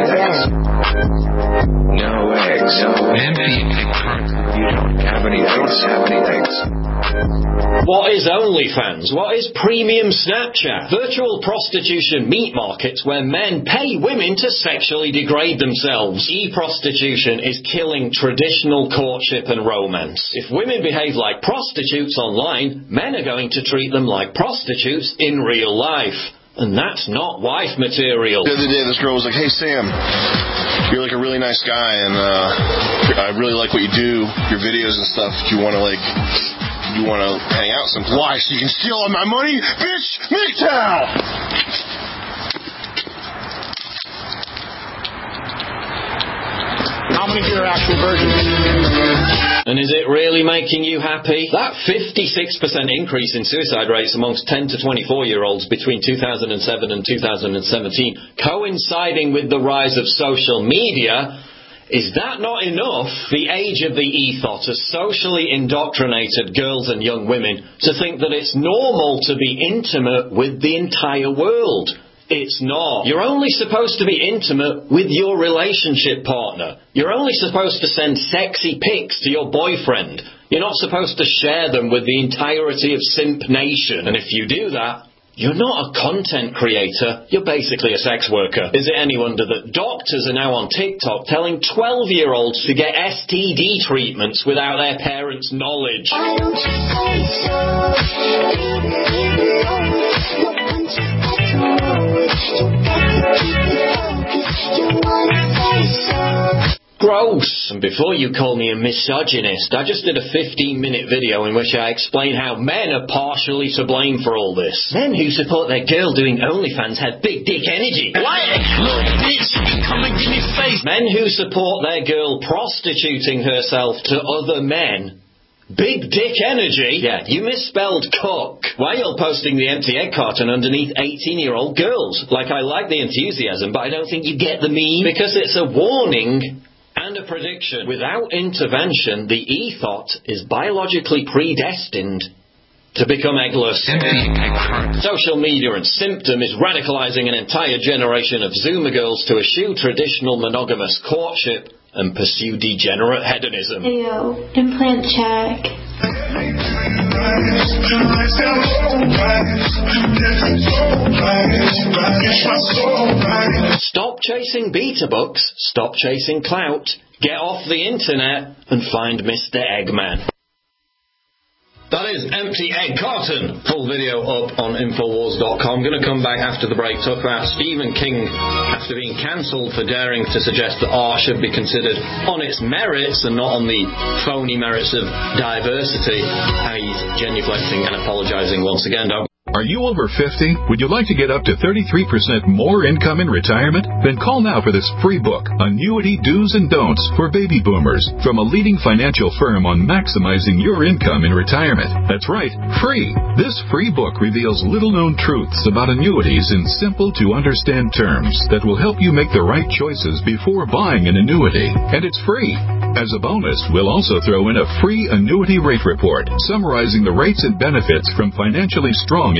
No eggs. You don't have any eggs. Have any eggs.
What is OnlyFans? What is premium Snapchat? Virtual prostitution meat markets where men pay women to sexually degrade themselves. E-prostitution is killing traditional courtship and romance. If women behave like prostitutes online, men are going to treat them like prostitutes in real life. And that's not wife material.
The other day, this girl was like, "Hey, Sam, you're like a really nice guy, and uh, I really like what you do, your videos and stuff. Do you want to like, you want to hang out sometime?" "Why? So you can steal all my money, bitch? MGTOW!"
How many of you are actual virgins?
And is it really making you happy? That fifty-six percent increase in suicide rates amongst ten to twenty-four-year-olds between two thousand seven and two thousand seventeen, coinciding with the rise of social media, is that not enough? The age of the ethos has socially indoctrinated girls and young women to think that it's normal to be intimate with the entire world. It's not. You're only supposed to be intimate with your relationship partner. You're only supposed to send sexy pics to your boyfriend. You're not supposed to share them with the entirety of Simp Nation. And if you do that, you're not a content creator. You're basically a sex worker. Is it any wonder that doctors are now on TikTok telling twelve-year-olds to get S T D treatments without their parents' knowledge? Why don't you say so? Gross. And before you call me a misogynist, I just did a fifteen minute video in which I explain how men are partially to blame for all this. Men who support their girl doing OnlyFans have big dick energy. Like, little bitch, come and give me face. Men who support their girl prostituting herself to other men, big dick energy? Yeah, you misspelled cock. Why you're posting the empty egg carton underneath eighteen-year-old girls? Like, I like the enthusiasm, but I don't think you get the meme. Because it's a warning and a prediction. Without intervention, the ethot is biologically predestined to become eggless. Social media and Symptom is radicalizing an entire generation of Zoomer girls to eschew traditional monogamous courtship and pursue degenerate hedonism.
Ayo, implant check.
Stop chasing beta books, stop chasing clout, get off the internet and find Mister Eggman. That is Empty Egg Carton. Full video up on Infowars dot com. I'm going to come back after the break, talk about Stephen King after being cancelled for daring to suggest that art should be considered on its merits and not on the phony merits of diversity. How he's genuflecting and apologising once again. Don't
Are you over fifty? Would you like to get up to thirty-three percent more income in retirement? Then call now for this free book, Annuity Do's and Don'ts for Baby Boomers, from a leading financial firm on maximizing your income in retirement. That's right, free. This free book reveals little-known truths about annuities in simple-to-understand terms that will help you make the right choices before buying an annuity. And it's free. As a bonus, we'll also throw in a free annuity rate report summarizing the rates and benefits from financially strong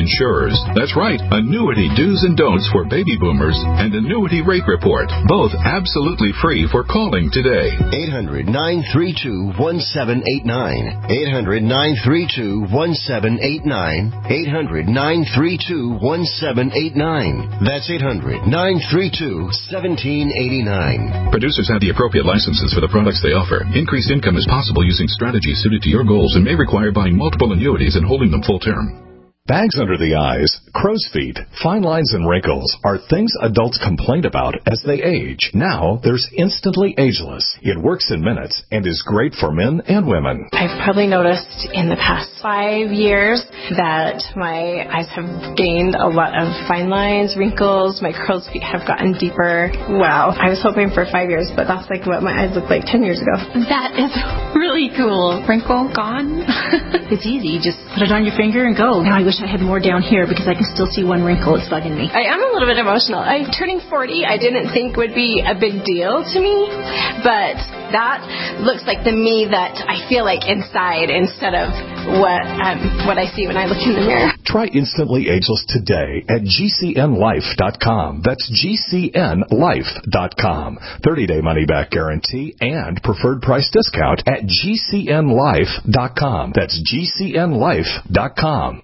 insurers. That's right, annuity do's and don'ts for baby boomers and annuity rate report. Both absolutely free for calling today.
eight hundred, nine three two, one seven eight nine. eight hundred, nine three two, one seven eight nine. eight hundred, nine three two, one seven eight nine. That's eight hundred, nine three two, one seven eight nine.
Producers have the appropriate licenses for the products they offer. Increased income is possible using strategies suited to your goals and may require buying multiple annuities and holding them full term.
Bags under the eyes, crow's feet, fine lines, and wrinkles are things adults complain about as they age. Now, there's Instantly Ageless. It works in minutes and is great for men and women.
I've probably noticed in the past five years that my eyes have gained a lot of fine lines, wrinkles, my crow's feet have gotten deeper. Wow. I was hoping for five years, but that's like what my eyes looked like ten years ago.
That is really cool. Wrinkle gone? It's easy. You just put it on your finger and go. Now I wish I had more down here because I can still see one wrinkle. It's bugging me.
I am a little bit emotional. I'm turning forty. I didn't think would be a big deal to me, but that looks like the me that I feel like inside instead of what um, what I see when I look in the mirror.
Try Instantly Ageless today at G C N life dot com. That's G C N life dot com. thirty-day money-back guarantee and preferred price discount at G C N life dot com. That's G C N life dot com.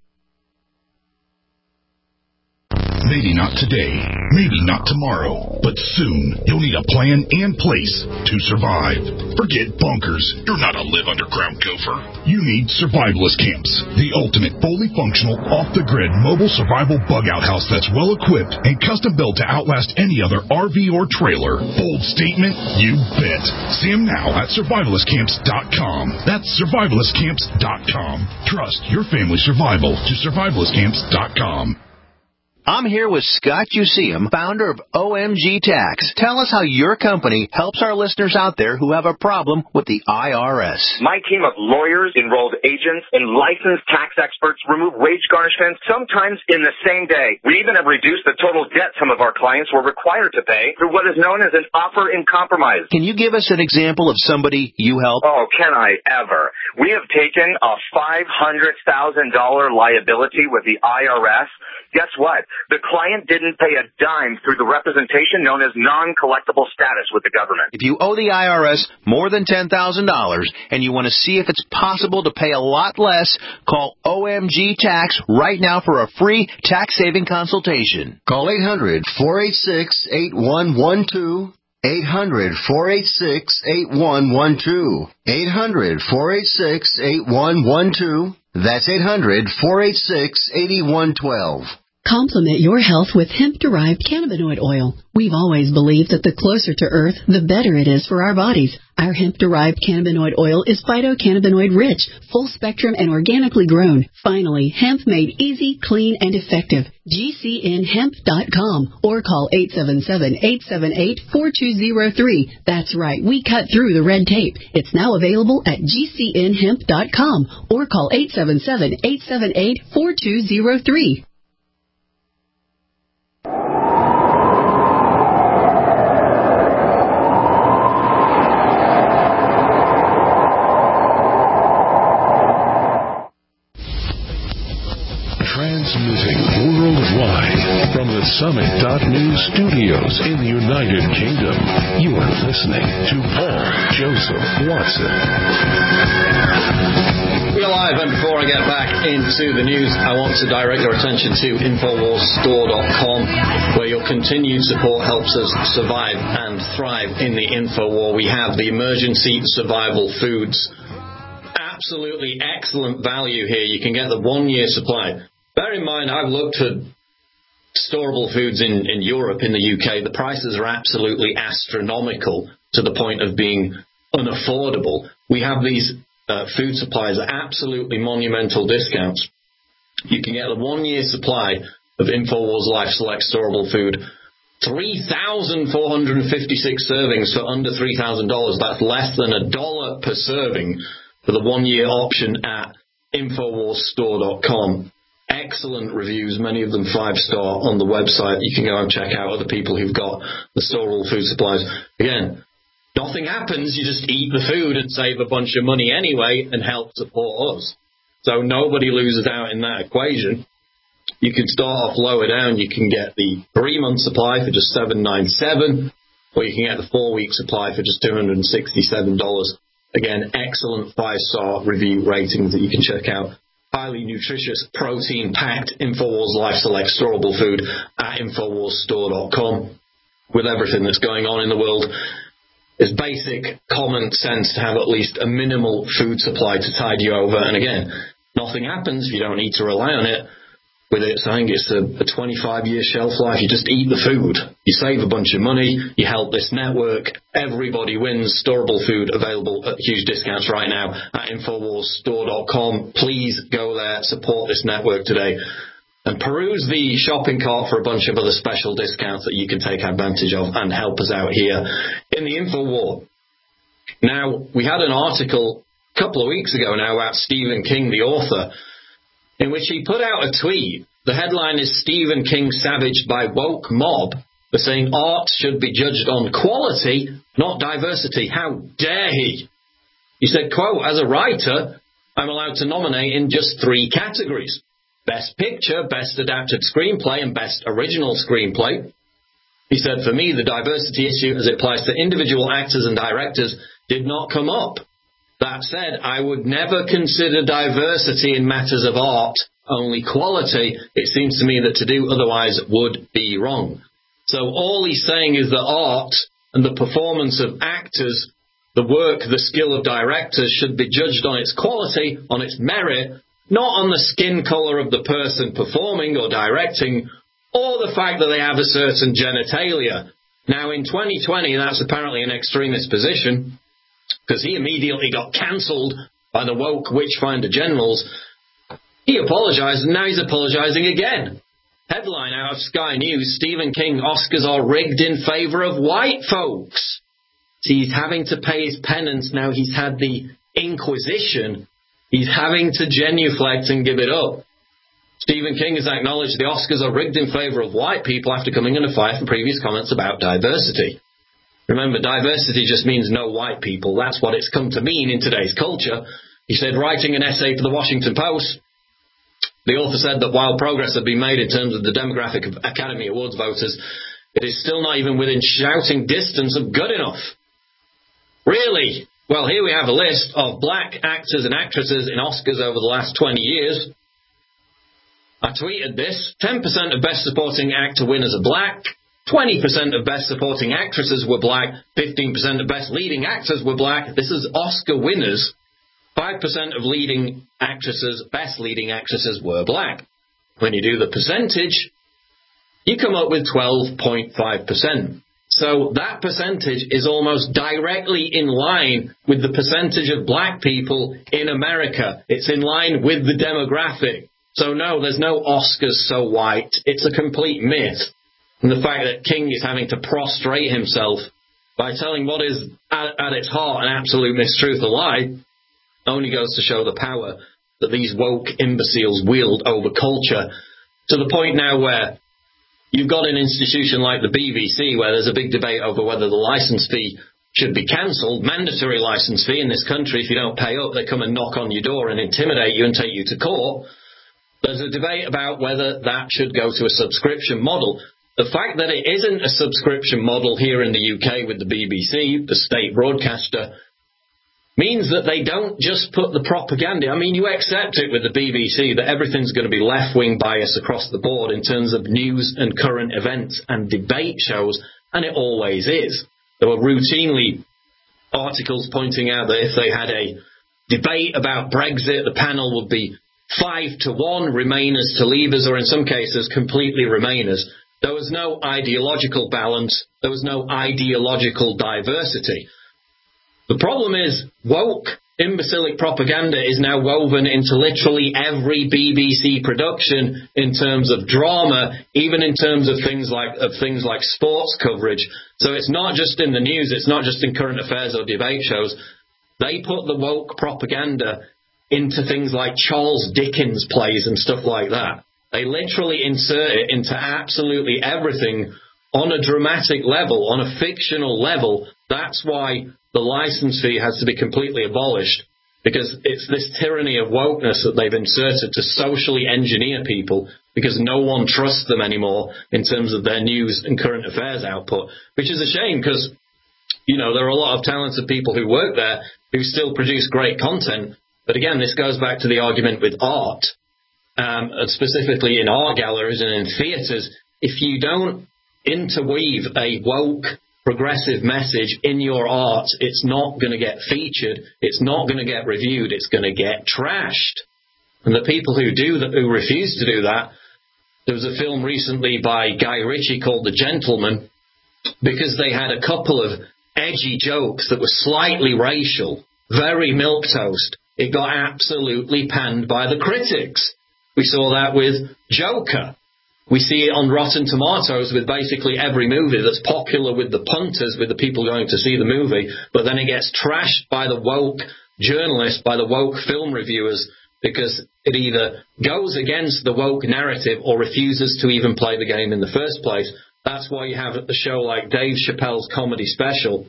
Maybe not today, maybe not tomorrow, but soon you'll need a plan and place to survive. Forget bunkers. You're not a live underground gopher. You need survivalist camps, the ultimate fully functional, off-the-grid mobile survival bug-out house that's well-equipped and custom-built to outlast any other R V or trailer. Bold statement? You bet. See them now at survivalist camps dot com. That's survivalist camps dot com. Trust your family's survival to survivalist camps dot com.
I'm here with Scott Useum, founder of O M G Tax. Tell us how your company helps our listeners out there who have a problem with the I R S.
My team of lawyers, enrolled agents, and licensed tax experts remove wage garnishments sometimes in the same day. We even have reduced the total debt some of our clients were required to pay through what is known as an offer in compromise.
Can you give us an example of somebody you help?
Oh, can I ever? We have taken a five hundred thousand dollars liability with the I R S. Guess what? The client didn't pay a dime through the representation known as non-collectible status with the government.
If you owe the I R S more than ten thousand dollars and you want to see if it's possible to pay a lot less, call O M G Tax right now for a free tax-saving consultation.
Call eight hundred, four eight six, eight one one two. eight hundred, four eight six, eight one one two. eight hundred, four eight six, eight one one two. That's eight hundred, four eight six, eight one one two.
Complement your health with hemp-derived cannabinoid oil. We've always believed that the closer to Earth, the better it is for our bodies. Our hemp-derived cannabinoid oil is phytocannabinoid-rich, full-spectrum, and organically grown. Finally, hemp made easy, clean, and effective. G C N hemp dot com or call eight seven seven, eight seven eight, four two zero three. That's right, we cut through the red tape. It's now available at G C N hemp dot com or call eight seven seven, eight seven eight, four two zero three.
Transmitting worldwide from the Summit dot News studios in the United Kingdom, you are listening to Paul Joseph Watson.
We're live, and before I get back into the news, I want to direct your attention to Infowars Store dot com, where your continued support helps us survive and thrive in the Infowar. We have the emergency survival foods. Absolutely excellent value here. You can get the one-year supply. Bear in mind, I've looked at storable foods in, in Europe, in the U K. The prices are absolutely astronomical to the point of being unaffordable. We have these uh, food supplies at absolutely monumental discounts. You can get a one-year supply of InfoWars Life Select storable food, three thousand four hundred fifty-six servings for under three thousand dollars. That's less than a dollar per serving for the one-year option at Infowars Store dot com. Excellent reviews, many of them five-star on the website. You can go and check out other people who've got the storable food supplies. Again, nothing happens. You just eat the food and save a bunch of money anyway and help support us. So nobody loses out in that equation. You can start off lower down. You can get the three-month supply for just seven dollars and ninety-seven cents, or you can get the four-week supply for just two hundred sixty-seven dollars. Again, excellent five-star review ratings that you can check out. Highly nutritious, protein-packed InfoWars Life Select storable food at Infowars Store dot com. With everything that's going on in the world, it's basic common sense to have at least a minimal food supply to tide you over. And again, nothing happens if you don't need to rely on it. With it, so I think it's a, a twenty-five year shelf life. You just eat the food. You save a bunch of money. You help this network. Everybody wins. Storable food available at huge discounts right now at Infowars Store dot com. Please go there, support this network today, and peruse the shopping cart for a bunch of other special discounts that you can take advantage of and help us out here in the InfoWar. Now, we had an article a couple of weeks ago now about Stephen King, the author, in which he put out a tweet. The headline is Stephen King savaged by woke mob for saying art should be judged on quality, not diversity. How dare he? He said, quote, as a writer, I'm allowed to nominate in just three categories. Best Picture, Best Adapted Screenplay, and Best Original Screenplay. He said, for me, the diversity issue as it applies to individual actors and directors did not come up. That said, I would never consider diversity in matters of art, only quality. It seems to me that to do otherwise would be wrong. So all he's saying is that art and the performance of actors, the work, the skill of directors should be judged on its quality, on its merit, not on the skin colour of the person performing or directing, or the fact that they have a certain genitalia. Now, in twenty twenty, that's apparently an extremist position, because he immediately got cancelled by the woke witchfinder generals. He apologised, and now he's apologising again. Headline out of Sky News, Stephen King, Oscars are rigged in favour of white folks. See, he's having to pay his penance now. He's had the Inquisition. He's having to genuflect and give it up. Stephen King has acknowledged the Oscars are rigged in favour of white people after coming under fire for previous comments about diversity. Remember, diversity just means no white people. That's what it's come to mean in today's culture. He said, writing an essay for the Washington Post, the author said that while progress had been made in terms of the demographic of Academy Awards voters, it is still not even within shouting distance of good enough. Really? Well, here we have a list of black actors and actresses in Oscars over the last twenty years. I tweeted this. ten percent of Best Supporting Actor winners are black. twenty percent of Best Supporting Actresses were black. fifteen percent of Best Leading Actors were black. This is Oscar winners. five percent of leading actresses, Best Leading Actresses were black. When you do the percentage, you come up with twelve point five percent. So that percentage is almost directly in line with the percentage of black people in America. It's in line with the demographic. So no, there's no Oscars so white. It's a complete myth. And the fact that King is having to prostrate himself by telling what is at, at its heart an absolute mistruth, a lie, only goes to show the power that these woke imbeciles wield over culture, to the point now where you've got an institution like the B B C where there's a big debate over whether the licence fee should be cancelled, mandatory licence fee in this country. If you don't pay up, they come and knock on your door and intimidate you and take you to court. There's a debate about whether that should go to a subscription model. The fact that it isn't a subscription model here in the U K with the B B C, the state broadcaster, means that they don't just put the propaganda. I mean, you accept it with the B B C that everything's going to be left-wing bias across the board in terms of news and current events and debate shows, and it always is. There were routinely articles pointing out that if they had a debate about Brexit, the panel would be five to one, Remainers to Leavers, or in some cases, completely Remainers. There was no ideological balance. There was no ideological diversity. The problem is woke, imbecilic propaganda is now woven into literally every B B C production in terms of drama, even in terms of things like of things like sports coverage. So it's not just in the news, it's not just in current affairs or debate shows. They put the woke propaganda into things like Charles Dickens plays and stuff like that. They literally insert it into absolutely everything on a dramatic level, on a fictional level. That's why the license fee has to be completely abolished. because it's this tyranny of wokeness that they've inserted to socially engineer people because no one trusts them anymore in terms of their news and current affairs output, which is a shame because, you know, there are a lot of talented people who work there who still produce great content. But again, this goes back to the argument with art, um, and specifically in art galleries and in theatres. If you don't interweave a woke, progressive message in your art, it's not going to get featured, it's not going to get reviewed, it's going to get trashed. And the people who do that, who refuse to do that, there was a film recently by Guy Ritchie called The Gentleman, because they had a couple of edgy jokes that were slightly racial, very milquetoast. It got absolutely panned by the critics. We saw that with Joker. We see it on Rotten Tomatoes with basically every movie that's popular with the punters, with the people going to see the movie, but then it gets trashed by the woke journalists, by the woke film reviewers, because it either goes against the woke narrative or refuses to even play the game in the first place. That's why you have a show like Dave Chappelle's Comedy Special,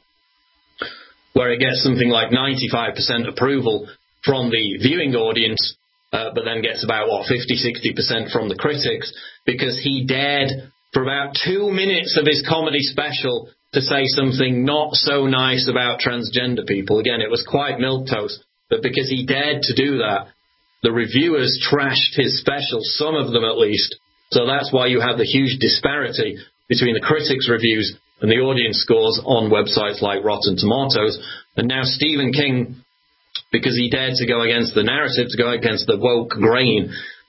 where it gets something like ninety-five percent approval from the viewing audience, uh, but then gets about, what, fifty, sixty percent from the critics, because he dared, for about two minutes of his comedy special, to say something not so nice about transgender people. Again, it was quite milquetoast, but because he dared to do that, the reviewers trashed his special, some of them at least. So that's why you have the huge disparity between the critics' reviews and the audience scores on websites like Rotten Tomatoes. And now Stephen King, because he dared to go against the narrative, to go against the woke grain,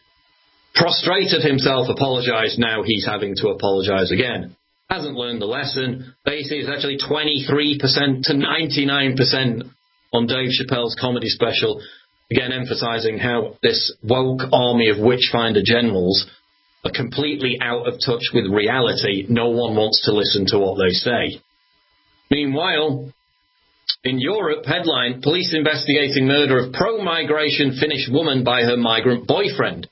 prostrated himself, apologized, now he's having to apologize again. Hasn't learned the lesson. Basically, it's actually twenty-three percent to ninety-nine percent on Dave Chappelle's Comedy Special, again emphasizing how this woke army of witchfinder generals are completely out of touch with reality. No one wants to listen to what they say. Meanwhile, in Europe, headline, police investigating murder of pro-migration Finnish woman by her migrant boyfriend.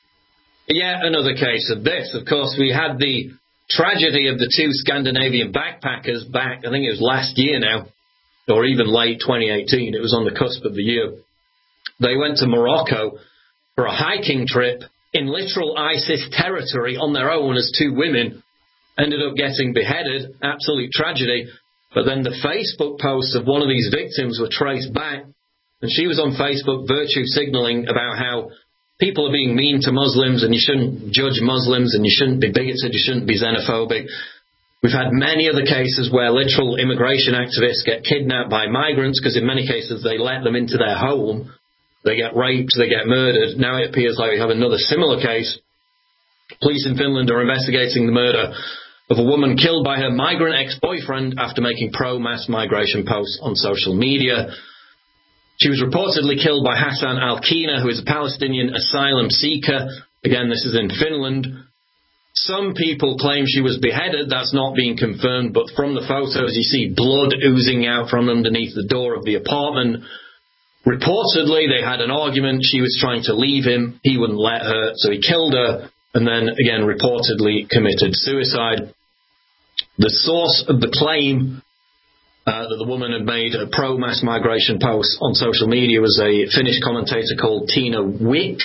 Yet another case of this. Of course, we had the tragedy of the two Scandinavian backpackers back, I think it was last year now, or even late twenty eighteen. It was on the cusp of the year. They went to Morocco for a hiking trip in literal ISIS territory on their own as two women, ended up getting beheaded. Absolute tragedy. But then the Facebook posts of one of these victims were traced back, and she was on Facebook virtue signaling about how people are being mean to Muslims and you shouldn't judge Muslims and you shouldn't be bigoted, you shouldn't be xenophobic. We've had many other cases where literal immigration activists get kidnapped by migrants because in many cases they let them into their home. They get raped, they get murdered. Now it appears like we have another similar case. Police in Finland are investigating the murder of a woman killed by her migrant ex-boyfriend after making pro-mass migration posts on social media. She was reportedly killed by Hassan al-Kina, who is a Palestinian asylum seeker. Again, this is in Finland. Some people claim she was beheaded. That's not being confirmed, but from the photos you see blood oozing out from underneath the door of the apartment. Reportedly, they had an argument. She was trying to leave him. He wouldn't let her, so he killed her, and then, again, reportedly committed suicide. The source of the claim uh, that the woman had made a pro-mass migration post on social media was a Finnish commentator called Tina Wick,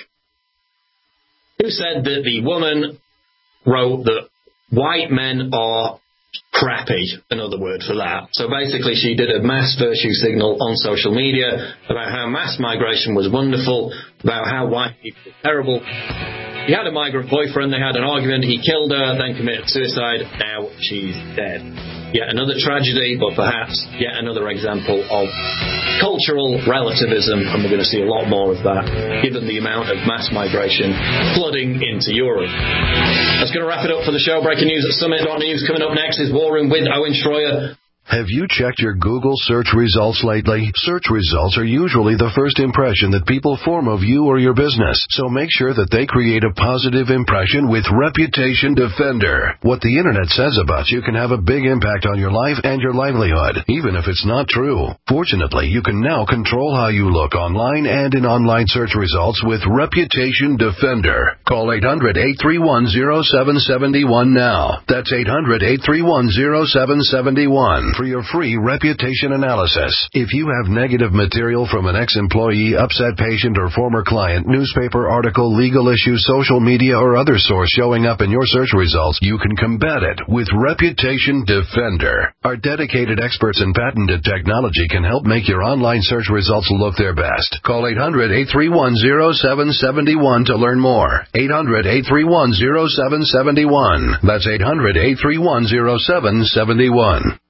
who said that the woman wrote that white men are crappy, another word for that. So basically she did a mass virtue signal on social media about how mass migration was wonderful, about how white people were terrible. He had a migrant boyfriend, they had an argument, he killed her, then committed suicide, now she's dead. Yet another tragedy, but perhaps yet another example of cultural relativism, and we're going to see a lot more of that, given the amount of mass migration flooding into Europe. That's going to wrap it up for the show. Breaking news at Summit dot news. Coming up next is War Room with Owen Schroyer.
Have you checked your Google search results lately? Search results are usually the first impression that people form of you or your business, so make sure that they create a positive impression with Reputation Defender. What the internet says about you can have a big impact on your life and your livelihood, even if it's not true. Fortunately, you can now control how you look online and in online search results with Reputation Defender. Call eight hundred, eight three one, zero seven seven one now. That's eight hundred, eight three one, zero seven seven one. for your free reputation analysis. If you have negative material from an ex-employee, upset patient, or former client, newspaper article, legal issue, social media, or other source showing up in your search results, you can combat it with Reputation Defender. Our dedicated experts in patented technology can help make your online search results look their best. Call eight hundred, eight three one, zero seven seven one to learn more. eight hundred, eight three one, zero seven seven one. That's eight hundred, eight three one, zero seven seven one.